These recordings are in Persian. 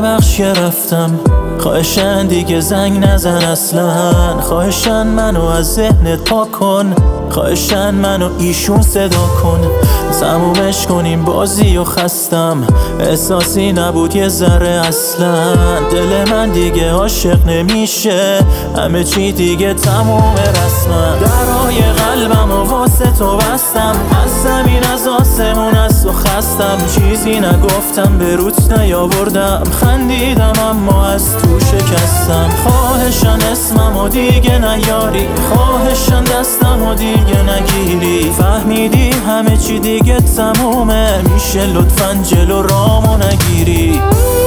ببخش که رفتم، خواهشن دیگه زنگ نزن اصلا، خواهشن منو از ذهنت پاک کن، خواهشن منو ایشون صدا کن، تمومش کنیم بازی و خستم، احساسی نبود یه ذره اصلا، دل من دیگه عاشق نمیشه، همه چی دیگه تموم رسما، درای قلبم و واسه تو بستم، از زمین از آسمون از تو خستم، چیزی نگفتم به روت نیاوردم، خندیدم اما از تو شکستم، خواهشن اسممو دیگه نیاری، خواهشن دستمو دیگه نگیری، فهمیدی همه چی دیگه تمومه، میشه لطفاً جلو رامو نگیری.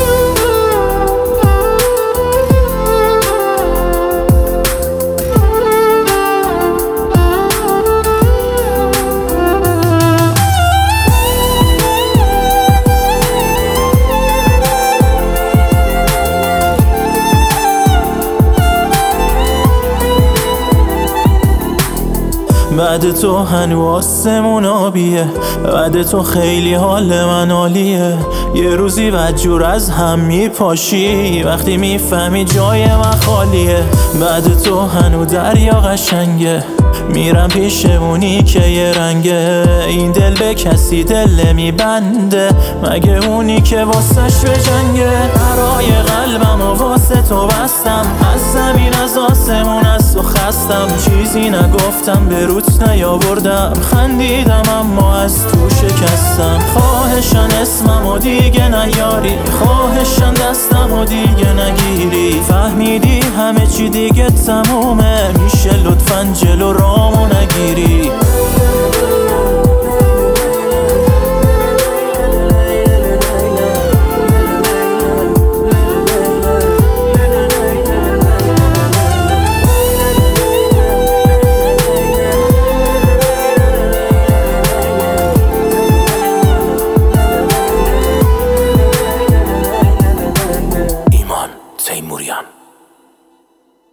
بعد تو هنو آسمون آبیه، بعد تو خیلی حال من عالیه، یه روزی بدجور از هم میپاشی وقتی میفهمی جای من خالیه، بعد تو هنو دریا قشنگه، میرم پیشمونی که یه رنگه، این دل به کسی دل نمیبنده مگه اونی که واسش به جنگه، برای قلبم و واسه تو بستم، از زمین از آسمون از تو خستم، چیزی نگفتم به روت نیاوردم، خندیدم اما از تو شکستم، خواهشن اسممو دیگه نیاری، خواهشن دستمو دیگه نگیری، فهمیدی همه چی دیگه تمومه، میشه لطفاً جلو رامو نگیری.